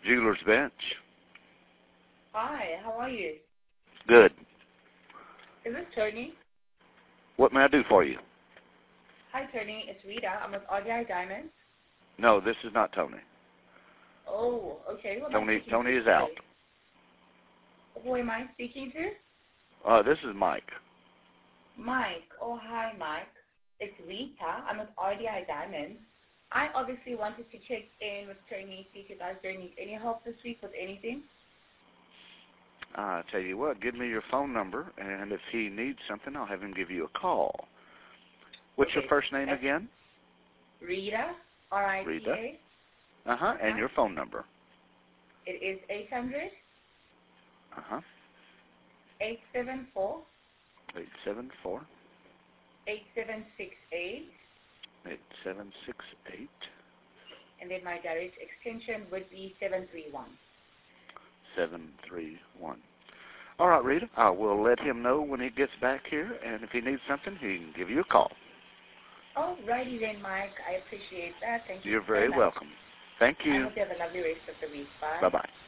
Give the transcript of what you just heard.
Jeweler's Bench. Hi, how are you? Good. Is this Tony? What may I do for you? Hi, Tony. It's Rita. I'm with RDI Diamonds. No, this is not Tony. Oh, okay. Who am I speaking Tony to is out. today? Who am I speaking to? This is Mike. Mike. Oh, hi, Mike. It's Rita. I'm with RDI Diamonds. I obviously wanted to check in with Tony, see if you guys don't need any help this week with anything. I tell you what, give me your phone number, and if he needs something, I'll have him give you a call. What's your first name again? Rita, R-I-T-A. Rita. And your phone number? It is 800. 874. 874. 8768. 8768. And then my direct extension would be 731. 731. All right, Rita. I will let him know when he gets back here, and if he needs something, he can give you a call. Oh, righty then, Mike. I appreciate that. Thank you. You're very welcome. Thank you. I hope you have a lovely rest of the week. Bye. Bye-bye.